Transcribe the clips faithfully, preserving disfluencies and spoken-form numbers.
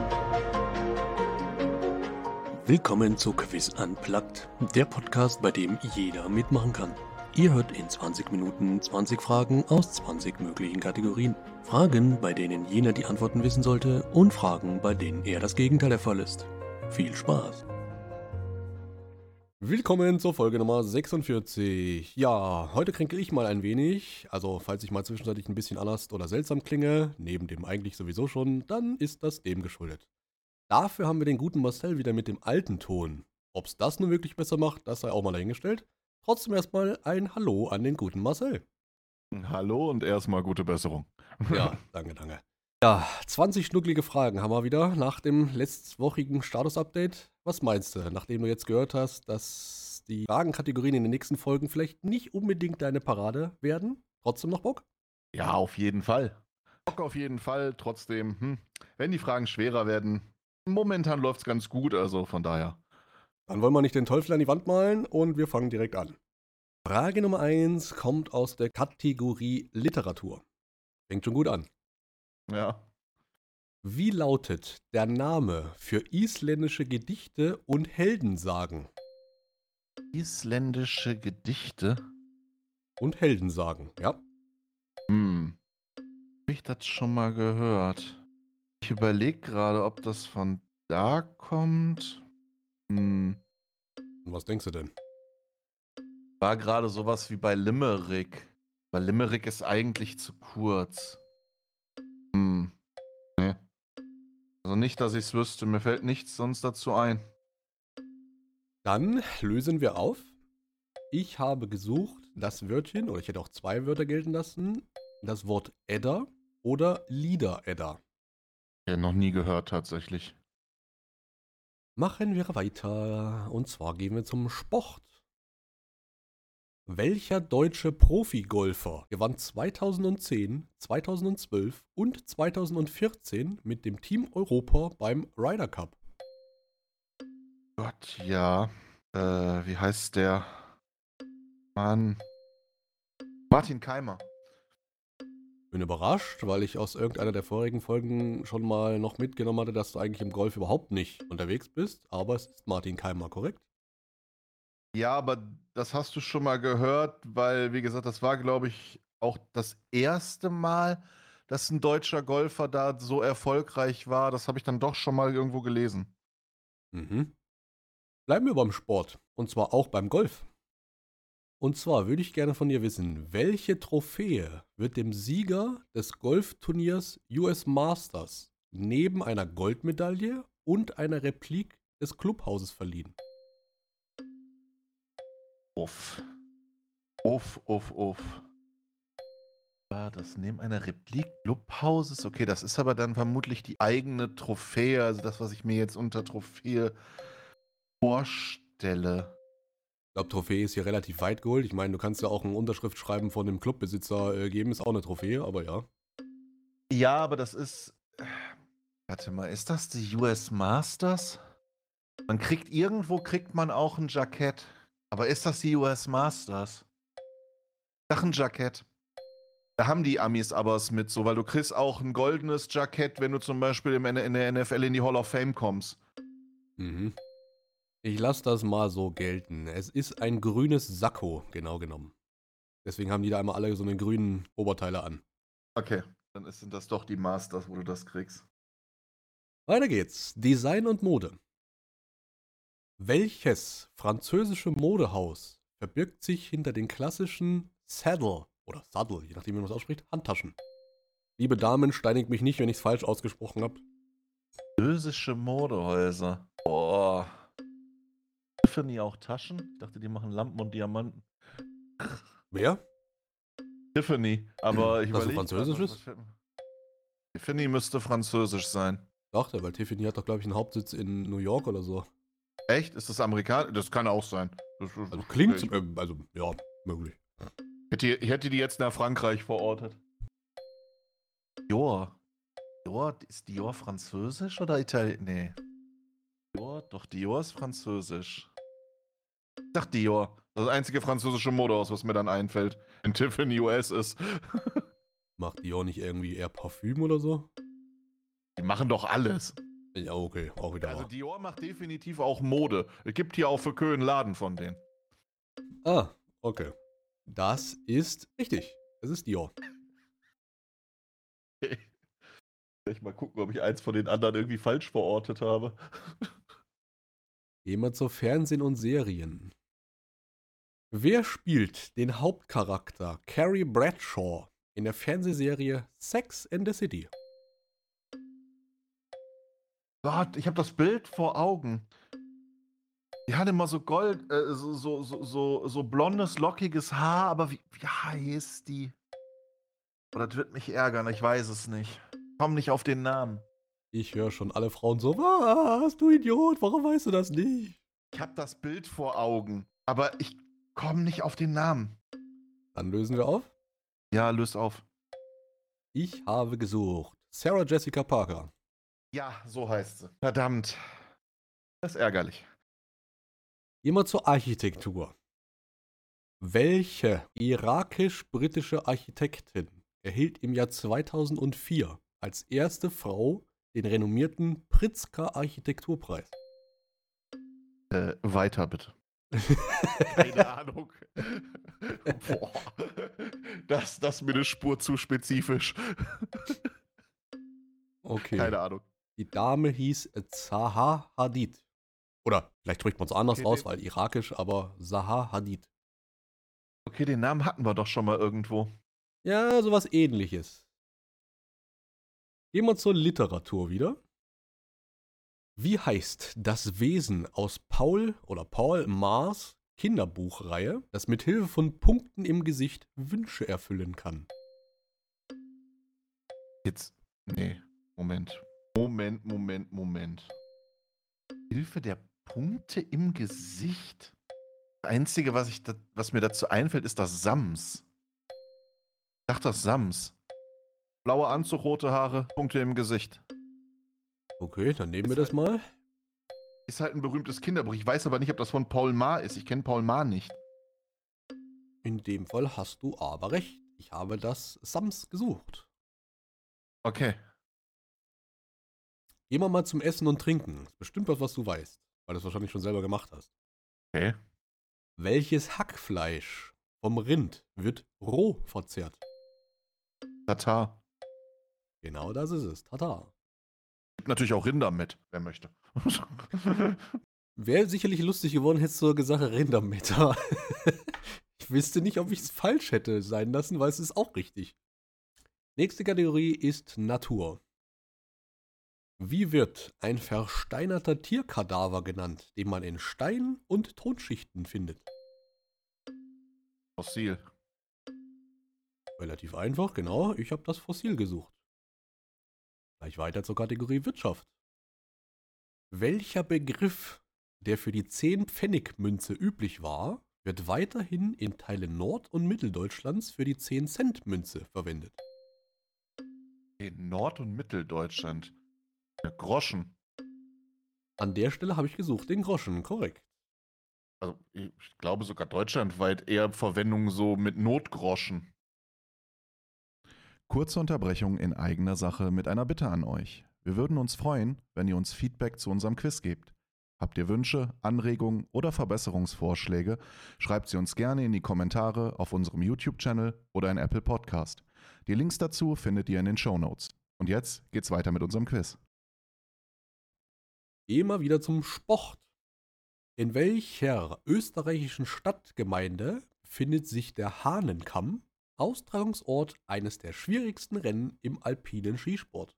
Willkommen zu Quiz Unplugged, der Podcast, bei dem jeder mitmachen kann. Ihr hört in zwanzig Minuten zwanzig Fragen aus zwanzig möglichen Kategorien. Fragen, bei denen jener die Antworten wissen sollte, und Fragen, bei denen eher das Gegenteil der Fall ist. Viel Spaß! Willkommen zur Folge Nummer sechsundvierzig. Ja, heute kränkel ich mal ein wenig. Also, falls ich mal zwischenzeitlich ein bisschen anders oder seltsam klinge, neben dem eigentlich sowieso schon, dann ist das dem geschuldet. Dafür haben wir den guten Marcel wieder mit dem alten Ton. Ob's das nun wirklich besser macht, das sei auch mal dahingestellt. Trotzdem erstmal ein Hallo an den guten Marcel. Hallo und erstmal gute Besserung. Ja, danke, danke. Ja, zwanzig schnucklige Fragen haben wir wieder nach dem letztwochigen Status-Update. Was meinst du, nachdem du jetzt gehört hast, dass die Fragenkategorien in den nächsten Folgen vielleicht nicht unbedingt deine Parade werden? Trotzdem noch Bock? Ja, auf jeden Fall. Bock auf jeden Fall. Trotzdem, hm, wenn die Fragen schwerer werden, momentan läuft's ganz gut, also von daher. Dann wollen wir nicht den Teufel an die Wand malen und wir fangen direkt an. Frage Nummer eins kommt aus der Kategorie Literatur. Fängt schon gut an. Ja. Wie lautet der Name für isländische Gedichte und Heldensagen? Isländische Gedichte? Und Heldensagen, ja. Hm. Hab ich das schon mal gehört? Ich überlege gerade, ob das von da kommt. Hm. Und was denkst du denn? War gerade sowas wie bei Limerick. Weil Limerick ist eigentlich zu kurz. Hm. Nee. Also nicht, dass ich es wüsste. Mir fällt nichts sonst dazu ein. Dann lösen wir auf. Ich habe gesucht, das Wörtchen, oder ich hätte auch zwei Wörter gelten lassen, das Wort Edda oder Lieder-Edda. Ja, noch nie gehört tatsächlich. Machen wir weiter. Und zwar gehen wir zum Sport. Welcher deutsche Profigolfer gewann zweitausendzehn, zweitausendzwölf und zweitausendvierzehn mit dem Team Europa beim Ryder Cup? Gott, ja. Äh, wie heißt der? Mann. Martin Keimer. Bin überrascht, weil ich aus irgendeiner der vorigen Folgen schon mal noch mitgenommen hatte, dass du eigentlich im Golf überhaupt nicht unterwegs bist. Aber es ist Martin Keimer, korrekt? Ja, aber das hast du schon mal gehört, weil, wie gesagt, das war, glaube ich, auch das erste Mal, dass ein deutscher Golfer da so erfolgreich war. Das habe ich dann doch schon mal irgendwo gelesen. Mhm. Bleiben wir beim Sport. Und zwar auch beim Golf. Und zwar würde ich gerne von dir wissen, welche Trophäe wird dem Sieger des Golfturniers U S Masters neben einer Goldmedaille und einer Replik des Clubhauses verliehen? Uff. Uff, uff, uff. War das neben einer Replik Clubhauses? Okay, das ist aber dann vermutlich die eigene Trophäe, also das, was ich mir jetzt unter Trophäe vorstelle. Ich glaube, Trophäe ist hier relativ weit geholt. Ich meine, du kannst ja auch eine Unterschrift schreiben von dem Clubbesitzer äh, geben, ist auch eine Trophäe, aber ja. Ja, aber das ist. Warte mal, ist das die U S Masters? Man kriegt irgendwo kriegt man auch ein Jackett. Aber ist das die U S Masters? Ach, ein Jackett. Da haben die Amis aber es mit so, weil du kriegst auch ein goldenes Jackett, wenn du zum Beispiel im, in der N F L in die Hall of Fame kommst. Mhm. Ich lasse das mal so gelten. Es ist ein grünes Sakko, genau genommen. Deswegen haben die da einmal alle so einen grünen Oberteile an. Okay, dann ist, sind das doch die Masters, wo du das kriegst. Weiter geht's. Design und Mode. Welches französische Modehaus verbirgt sich hinter den klassischen Saddle oder Saddle, je nachdem wie man es ausspricht, Handtaschen? Liebe Damen, steinigt mich nicht, wenn ich es falsch ausgesprochen habe. Französische Modehäuser. Boah. Tiffany auch Taschen? Ich dachte, die machen Lampen und Diamanten. Wer? Tiffany, aber ich Das so überlege. französisch ist? Tiffany müsste französisch sein. Dachte, weil Tiffany hat doch, glaube ich, einen Hauptsitz in New York oder so. Echt? Ist das amerikanisch? Das kann auch sein. Das, das, Also klingt, ich, äh, also ja, möglich. hätte, ich hätte die jetzt nach Frankreich verortet. Dior. Dior, ist Dior französisch oder italienisch? Nee. Dior, doch Dior ist französisch. Ich dachte Dior. Das einzige französische Modehaus, was mir dann einfällt, wenn Tiffany U S ist. Macht Dior nicht irgendwie eher Parfüm oder so? Die machen doch alles. Ja, okay, auch wieder Also wahr. Dior macht definitiv auch Mode. Es gibt hier auch für Köln einen Laden von denen. Ah, okay. Das ist richtig. Es ist Dior. Ich mal gucken, ob ich eins von den anderen irgendwie falsch verortet habe. Gehen wir zu Fernsehen und Serien. Wer spielt den Hauptcharakter Carrie Bradshaw in der Fernsehserie Sex and the City? Gott, ich habe das Bild vor Augen. Die hat immer so Gold, äh, so, so, so, so, so blondes, lockiges Haar, aber wie, wie heißt die? Oh, das wird mich ärgern, ich weiß es nicht. Komm nicht auf den Namen. Ich höre schon alle Frauen so, was, du Idiot, warum weißt du das nicht? Ich habe das Bild vor Augen, aber ich komme nicht auf den Namen. Dann lösen wir auf. Ja, löst auf. Ich habe gesucht. Sarah Jessica Parker. Ja, so heißt sie. Verdammt. Das ist ärgerlich. Gehen wir zur Architektur. Welche irakisch-britische Architektin erhielt im Jahr zweitausendvier als erste Frau den renommierten Pritzker-Architekturpreis? Äh, weiter bitte. Keine Ahnung. Boah. Das, das ist mir eine Spur zu spezifisch. Okay. Keine Ahnung. Die Dame hieß Zaha Hadid. Oder vielleicht spricht man es anders Okay, aus, den- weil irakisch, aber Zaha Hadid. Okay, den Namen hatten wir doch schon mal irgendwo. Ja, sowas ähnliches. Gehen wir zur Literatur wieder. Wie heißt das Wesen aus Paul oder Paul Mars Kinderbuchreihe, das mit Hilfe von Punkten im Gesicht Wünsche erfüllen kann? Jetzt. Nee. Moment. Moment, Moment, Moment. Hilfe der Punkte im Gesicht. Das Einzige, was, ich da, was mir dazu einfällt, ist das Sams. Ich dachte, das Sams. Blauer Anzug, rote Haare, Punkte im Gesicht. Okay, dann nehmen wir Ist das mal. Ist halt ein berühmtes Kinderbuch. Ich weiß aber nicht, ob das von Paul Maar ist. Ich kenne Paul Maar nicht. In dem Fall hast du aber recht. Ich habe das Sams gesucht. Okay. Gehen wir mal zum Essen und Trinken. Das ist bestimmt was, was du weißt, weil du es wahrscheinlich schon selber gemacht hast. Okay. Welches Hackfleisch vom Rind wird roh verzehrt? Tatar. Genau das ist es. Tata. Gibt natürlich auch Rinder mit, wer möchte. Wäre sicherlich lustig geworden, hättest du gesagt Rindermeter. Ich wüsste nicht, ob ich es falsch hätte sein lassen, weil es ist auch richtig. Nächste Kategorie ist Natur. Wie wird ein versteinerter Tierkadaver genannt, den man in Stein- und Tonschichten findet? Fossil. Relativ einfach, genau. Ich habe das Fossil gesucht. Gleich weiter zur Kategorie Wirtschaft. Welcher Begriff, der für die zehn-Pfennig-Münze üblich war, wird weiterhin in Teilen Nord- und Mitteldeutschlands für die zehn-Cent-Münze verwendet? In Nord- und Mitteldeutschland. Ja, Groschen. An der Stelle habe ich gesucht den Groschen, korrekt. Also ich glaube sogar deutschlandweit eher Verwendung so mit Notgroschen. Kurze Unterbrechung in eigener Sache mit einer Bitte an euch. Wir würden uns freuen, wenn ihr uns Feedback zu unserem Quiz gebt. Habt ihr Wünsche, Anregungen oder Verbesserungsvorschläge, schreibt sie uns gerne in die Kommentare auf unserem YouTube-Channel oder in Apple Podcast. Die Links dazu findet ihr in den Shownotes. Und jetzt geht's weiter mit unserem Quiz. Gehen wir wieder zum Sport. In welcher österreichischen Stadtgemeinde befindet sich der Hahnenkamm, Austragungsort eines der schwierigsten Rennen im alpinen Skisport?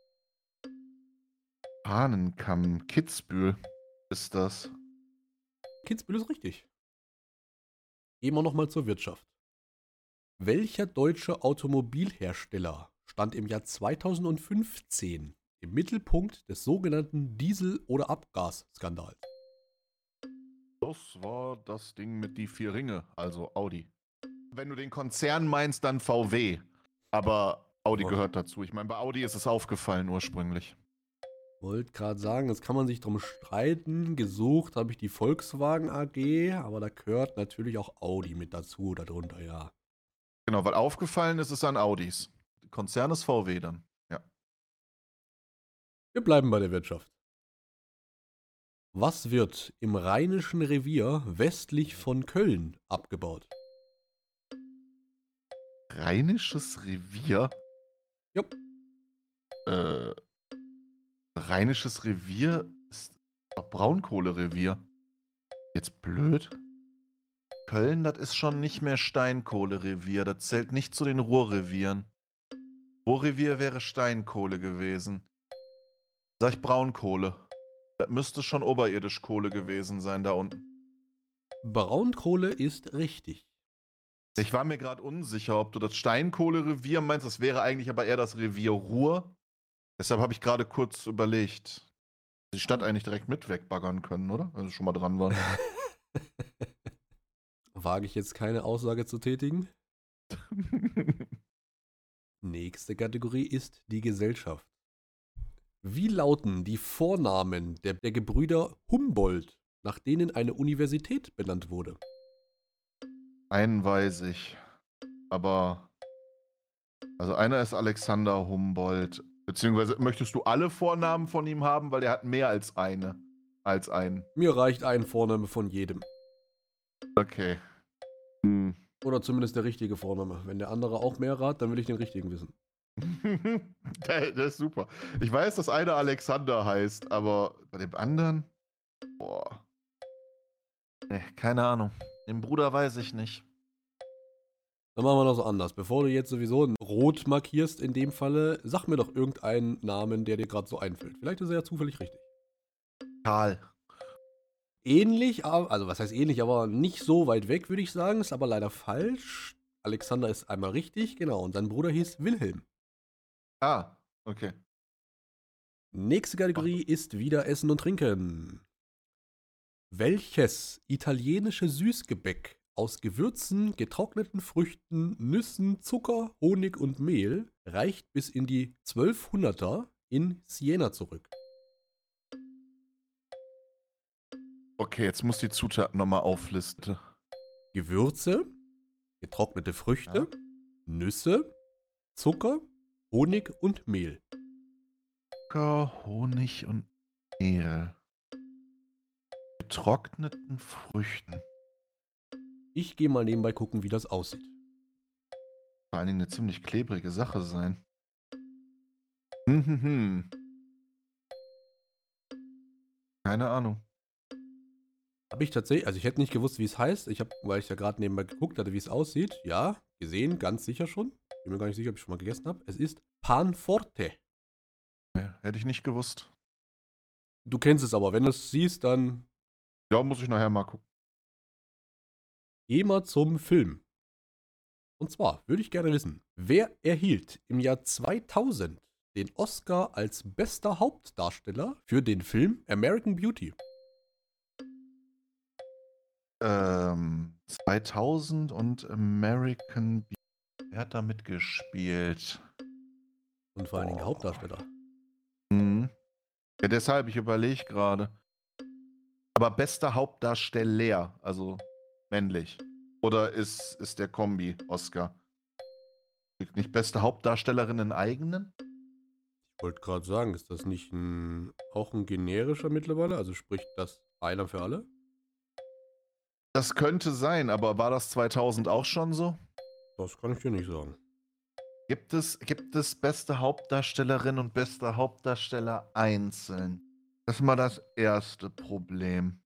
Hahnenkamm, Kitzbühel ist das. Kitzbühel ist richtig. Gehen wir nochmal zur Wirtschaft. Welcher deutsche Automobilhersteller stand im Jahr zweitausendfünfzehn im Mittelpunkt des sogenannten Diesel- oder Abgasskandals? Das war das Ding mit die vier Ringe, also Audi. Wenn du den Konzern meinst, dann V W. Aber Audi Oh. gehört dazu. Ich meine, bei Audi ist es aufgefallen ursprünglich. Wollte gerade sagen, das kann man sich drum streiten. Gesucht habe ich die Volkswagen A G, aber da gehört natürlich auch Audi mit dazu, darunter, ja. Genau, weil aufgefallen ist es an Audis. Konzern ist V W dann. Ja. Wir bleiben bei der Wirtschaft. Was wird im Rheinischen Revier westlich von Köln abgebaut? Rheinisches Revier? Jupp. Äh, Rheinisches Revier ist doch Braunkohlerevier. Jetzt blöd. Köln, das ist schon nicht mehr Steinkohlerevier. Das zählt nicht zu den Ruhrrevieren. Ruhrrevier wäre Steinkohle gewesen. Sag ich Braunkohle. Das müsste schon oberirdisch Kohle gewesen sein da unten. Braunkohle ist richtig. Ich war mir gerade unsicher, ob du das Steinkohlerevier meinst. Das wäre eigentlich aber eher das Revier Ruhr. Deshalb habe ich gerade kurz überlegt, die Stadt eigentlich direkt mit wegbaggern können, oder? Wenn sie schon mal dran waren. Wage ich jetzt keine Aussage zu tätigen? Nächste Kategorie ist die Gesellschaft. Wie lauten die Vornamen der, der Gebrüder Humboldt, nach denen eine Universität benannt wurde? Einen weiß ich. Aber. Also einer ist Alexander Humboldt. Beziehungsweise möchtest du alle Vornamen von ihm haben, weil er hat mehr als eine. Als einen. Mir reicht ein Vorname von jedem. Okay. Hm. Oder zumindest der richtige Vorname. Wenn der andere auch mehr hat, dann will ich den richtigen wissen. der, der ist super. Ich weiß, dass einer Alexander heißt, aber bei dem anderen. Boah. Nee, keine Ahnung. Den Bruder weiß ich nicht. Dann machen wir noch so anders. Bevor du jetzt sowieso ein Rot markierst in dem Falle, sag mir doch irgendeinen Namen, der dir gerade so einfällt. Vielleicht ist er ja zufällig richtig. Karl. Ähnlich, also was heißt ähnlich, aber nicht so weit weg, würde ich sagen. Ist aber leider falsch. Alexander ist einmal richtig, genau. Und sein Bruder hieß Wilhelm. Ah, okay. Nächste Kategorie ist wieder Essen und Trinken. Welches italienische Süßgebäck aus Gewürzen, getrockneten Früchten, Nüssen, Zucker, Honig und Mehl reicht bis in die zwölfhunderter in Siena zurück? Okay, jetzt muss die Zutaten nochmal auflisten. Gewürze, getrocknete Früchte, Ja. Nüsse, Zucker, Honig und Mehl. Zucker, Honig und Mehl. Getrockneten Früchten. Ich gehe mal nebenbei gucken, wie das aussieht. Vor allen Dingen eine ziemlich klebrige Sache sein. Hm, hm, hm. Keine Ahnung. Habe ich tatsächlich, also ich hätte nicht gewusst, wie es heißt. Ich habe, weil ich ja gerade nebenbei geguckt hatte, wie es aussieht. Ja, gesehen, ganz sicher schon. Bin mir gar nicht sicher, ob ich schon mal gegessen habe. Es ist Panforte. Ja, hätte ich nicht gewusst. Du kennst es aber, wenn du es siehst, dann Ja, muss ich nachher mal gucken. geh mal zum Film. Und zwar würde ich gerne wissen, wer erhielt im Jahr zweitausend den Oscar als bester Hauptdarsteller für den Film American Beauty? Ähm, zweitausend und American Beauty. Wer hat da mitgespielt? Und vor allen Dingen der Oh. Hauptdarsteller. Mhm. Ja, deshalb, ich überlege gerade. Aber bester Hauptdarsteller, also männlich. Oder ist, ist der Kombi Oscar? Kriegt nicht beste Hauptdarstellerin in eigenen? Ich wollte gerade sagen, ist das nicht ein, auch ein generischer mittlerweile? Also spricht das einer für alle? Das könnte sein, aber war das zweitausend auch schon so? Das kann ich dir nicht sagen. Gibt es, gibt es beste Hauptdarstellerin und bester Hauptdarsteller einzeln? Das ist mal das erste Problem.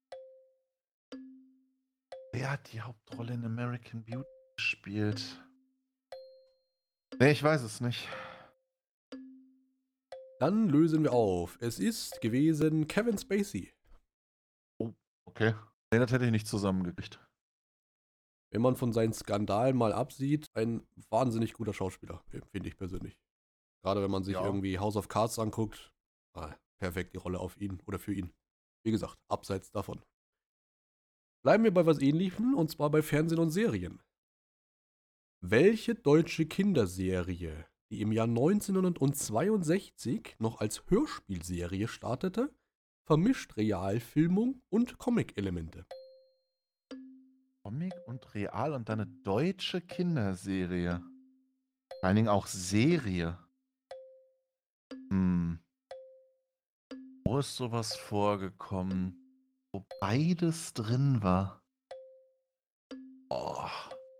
Wer hat die Hauptrolle in American Beauty gespielt? Nee, ich weiß es nicht. Dann lösen wir auf. Es ist gewesen Kevin Spacey. Okay. Nee, das hätte ich nicht zusammengekriegt. Wenn man von seinen Skandalen mal absieht, ein wahnsinnig guter Schauspieler, finde ich persönlich. Gerade wenn man sich Ja. irgendwie House of Cards anguckt, ah, perfekt die Rolle auf ihn oder für ihn. Wie gesagt, abseits davon. Bleiben wir bei was Ähnlichem, und zwar bei Fernsehen und Serien. Welche deutsche Kinderserie, die im Jahr neunzehnhundertzweiundsechzig noch als Hörspielserie startete, vermischt Realfilmung und Comic-Elemente? Comic und Real und dann eine deutsche Kinderserie. Vor allen Dingen auch Serie. Hm. Wo ist sowas vorgekommen, wo beides drin war? Oh,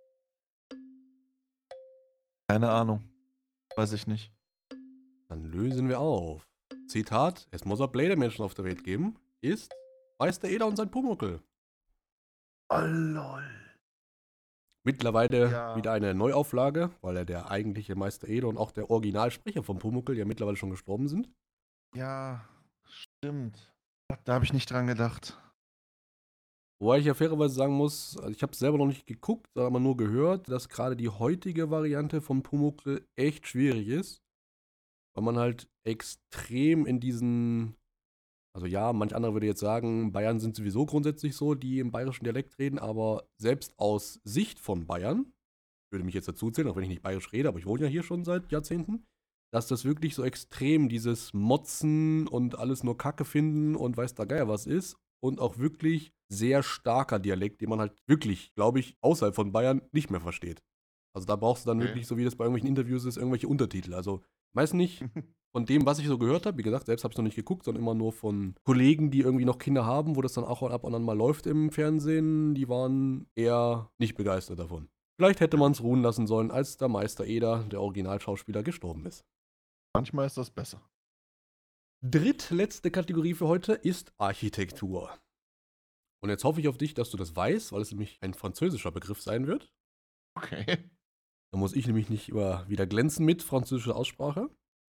keine Ahnung. Weiß ich nicht. Dann lösen wir auf. Zitat: Es muss auch Blädermenschen auf der Welt geben, ist Meister Eder und sein Pumuckl. Oh, lol. Mittlerweile Ja. wieder eine Neuauflage, weil er der eigentliche Meister Eder und auch der Originalsprecher von Pumuckl ja mittlerweile schon gestorben sind. Ja, stimmt. Da habe ich nicht dran gedacht. Wobei ich ja fairerweise sagen muss, also ich habe es selber noch nicht geguckt, sondern aber nur gehört, dass gerade die heutige Variante von Pumuckl echt schwierig ist. Weil man halt extrem in diesen, also ja, manch anderer würde jetzt sagen, Bayern sind sowieso grundsätzlich so, die im bayerischen Dialekt reden, aber selbst aus Sicht von Bayern, würde mich jetzt dazu zählen, auch wenn ich nicht bayerisch rede, aber ich wohne ja hier schon seit Jahrzehnten, dass das wirklich so extrem dieses Motzen und alles nur Kacke finden und weiß der Geier was ist und auch wirklich sehr starker Dialekt, den man halt wirklich, glaube ich, außerhalb von Bayern nicht mehr versteht. Also da brauchst du dann Okay. wirklich, so wie das bei irgendwelchen Interviews ist, irgendwelche Untertitel. Also meist nicht von dem, was ich so gehört habe. Wie gesagt, selbst habe ich noch nicht geguckt, sondern immer nur von Kollegen, die irgendwie noch Kinder haben, wo das dann auch ab und an mal läuft im Fernsehen. Die waren eher nicht begeistert davon. Vielleicht hätte man es ruhen lassen sollen, als der Meister Eder, der Originalschauspieler, gestorben ist. Manchmal ist das besser. Drittletzte Kategorie für heute ist Architektur. Und jetzt hoffe ich auf dich, dass du das weißt, weil es nämlich ein französischer Begriff sein wird. Okay. Da muss ich nämlich nicht über wieder glänzen mit französischer Aussprache.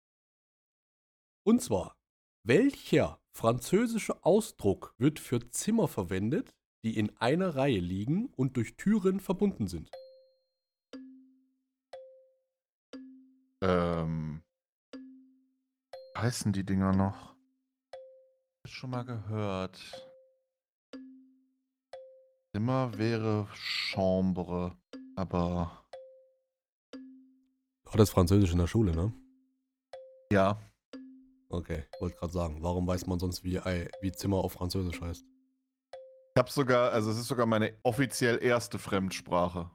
Und zwar, welcher französische Ausdruck wird für Zimmer verwendet, die in einer Reihe liegen und durch Türen verbunden sind? Ähm. wie heißen die Dinger noch? Hab ich schon mal gehört. Zimmer wäre Chambre, aber Du hattest Französisch in der Schule, ne? ja. Okay, wollte gerade sagen, warum weiß man sonst, wie, ei- wie Zimmer auf Französisch heißt? Ich habe sogar, also es ist sogar meine offiziell erste Fremdsprache.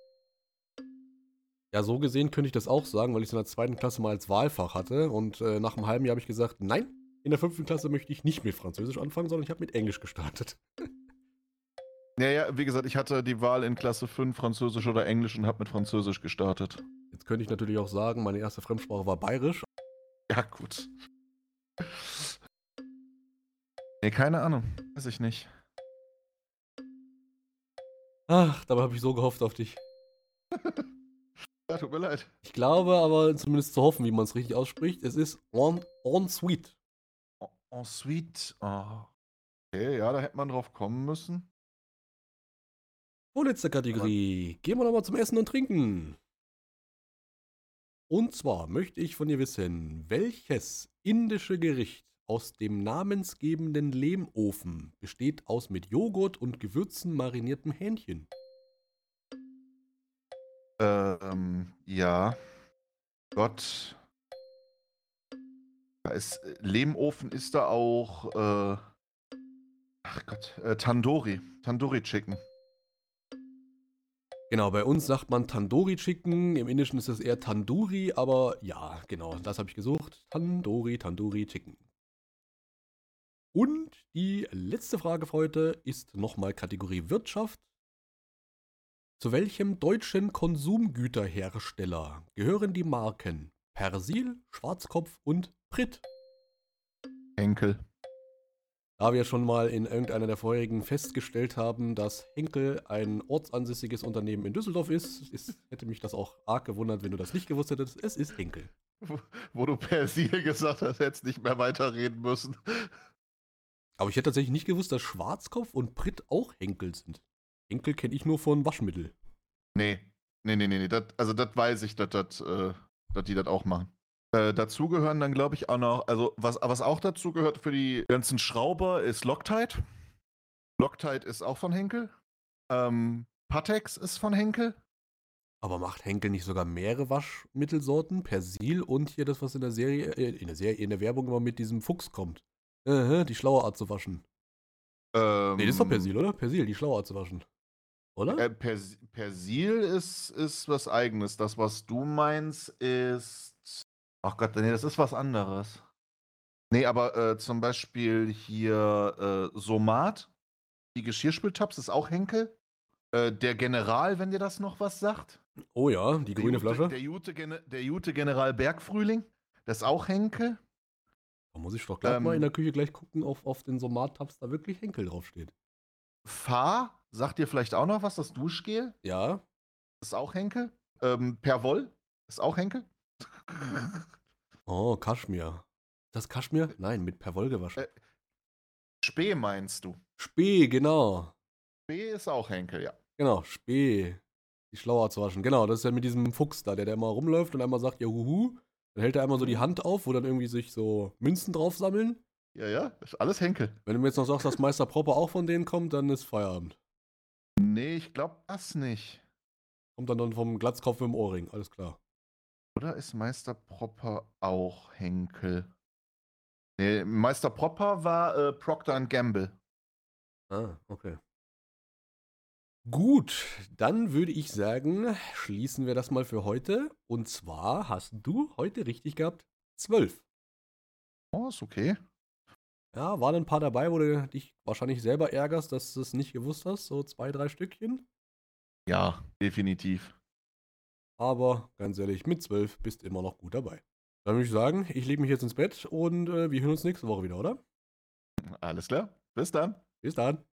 Ja, so gesehen könnte ich das auch sagen, weil ich es in der zweiten Klasse mal als Wahlfach hatte und äh, nach einem halben Jahr habe ich gesagt, nein, in der fünften Klasse möchte ich nicht mit Französisch anfangen, sondern ich habe mit Englisch gestartet. Ja, ja, wie gesagt, ich hatte die Wahl in Klasse fünf, Französisch oder Englisch und habe mit Französisch gestartet. Jetzt könnte ich natürlich auch sagen, meine erste Fremdsprache war Bayerisch. Ja, gut. Nee, keine Ahnung. Weiß ich nicht. Ach, dabei habe ich so gehofft auf dich. Ja, tut mir leid. Ich glaube aber zumindest zu hoffen, wie man es richtig ausspricht. Es ist en, ensuite. En- Ensuite. Oh. Okay, ja, da hätte man drauf kommen müssen. Vorletzte Kategorie. Gehen wir nochmal zum Essen und Trinken. Und zwar möchte ich von dir wissen, welches indische Gericht aus dem namensgebenden Lehmofen besteht aus mit Joghurt und Gewürzen mariniertem Hähnchen? Ähm, ja. Gott. Da ist äh, Lehmofen ist da auch. Äh, ach Gott. Äh, Tandoori. Tandoori Chicken. Genau, bei uns sagt man Tandoori Chicken, im Indischen ist es eher Tandoori, aber ja, genau, das habe ich gesucht. Tandoori, Tandoori Chicken. Und die letzte Frage für heute ist nochmal Kategorie Wirtschaft. Zu welchem deutschen Konsumgüterhersteller gehören die Marken Persil, Schwarzkopf und Pritt? Henkel. Da wir schon mal in irgendeiner der vorherigen festgestellt haben, dass Henkel ein ortsansässiges Unternehmen in Düsseldorf ist, ist, hätte mich das auch arg gewundert, wenn du das nicht gewusst hättest. Es ist Henkel. Wo, wo du Persil gesagt hast, hättest nicht mehr weiterreden müssen. Aber ich hätte tatsächlich nicht gewusst, dass Schwarzkopf und Pritt auch Henkel sind. Henkel kenne ich nur von Waschmittel. Nee. Nee, nee, nee, nee. Dat, also, das weiß ich, dass dat, äh, dat die das auch machen. Äh, dazu gehören dann, glaube ich, auch noch, also was, was auch dazu gehört für die ganzen Schrauber ist Loctite. Loctite ist auch von Henkel. Ähm, Patex ist von Henkel. Aber macht Henkel nicht sogar mehrere Waschmittelsorten? Persil und hier das, was in der Serie, äh, in der Serie, in der Werbung immer mit diesem Fuchs kommt. Äh, die schlaue Art zu waschen. Ähm, Nee, das ist doch Persil, oder? Persil, die schlaue Art zu waschen. Oder? Äh, Pers Persil ist, ist was Eigenes. Das, was du meinst, ist. Ach Gott, nee, das ist was anderes. Nee, aber äh, zum Beispiel hier äh, Somat, die Geschirrspültabs, ist auch Henkel. Äh, der General, wenn dir das noch was sagt. Oh ja, die Der grüne Jute, Flasche. Der Jute, Gene- der Jute General Bergfrühling, das ist auch Henkel. Da muss ich doch gleich Ähm, mal in der Küche gleich gucken, ob auf den Somat-Tabs da wirklich Henkel draufsteht. Fa, sagt dir vielleicht auch noch was, das Duschgel, Ja. das ist auch Henkel. Ähm, Perwoll, ist auch Henkel. Oh, Kaschmir. Ist das Kaschmir? Nein, mit Perwoll gewaschen. Äh, Spee meinst du? Spee, genau. Spee ist auch Henkel, ja. Genau, Spee. Die schlauer zu waschen. Genau, das ist ja mit diesem Fuchs da, der, der immer rumläuft und einmal sagt, ja, huhu. Dann hält er einmal so die Hand auf, wo dann irgendwie sich so Münzen drauf sammeln. Ja, ja, ist alles Henkel. Wenn du mir jetzt noch sagst, dass Meister Propper auch von denen kommt, dann ist Feierabend. Nee, ich glaube das nicht. Kommt dann, dann vom Glatzkopf im Ohrring, alles klar. Oder ist Meister Propper auch Henkel? Nee, Meister Propper war äh, Procter and Gamble. Ah, okay. Gut, dann würde ich sagen, schließen wir das mal für heute. Und zwar hast du heute richtig gehabt, zwölf. Oh, ist okay. Ja, waren ein paar dabei, wo du dich wahrscheinlich selber ärgerst, dass du es nicht gewusst hast, so zwei, drei Stückchen. Ja, definitiv. Aber ganz ehrlich, mit zwölf bist du immer noch gut dabei. Dann würde ich sagen, ich lege mich jetzt ins Bett und äh, wir hören uns nächste Woche wieder, oder? Alles klar. Bis dann. Bis dann.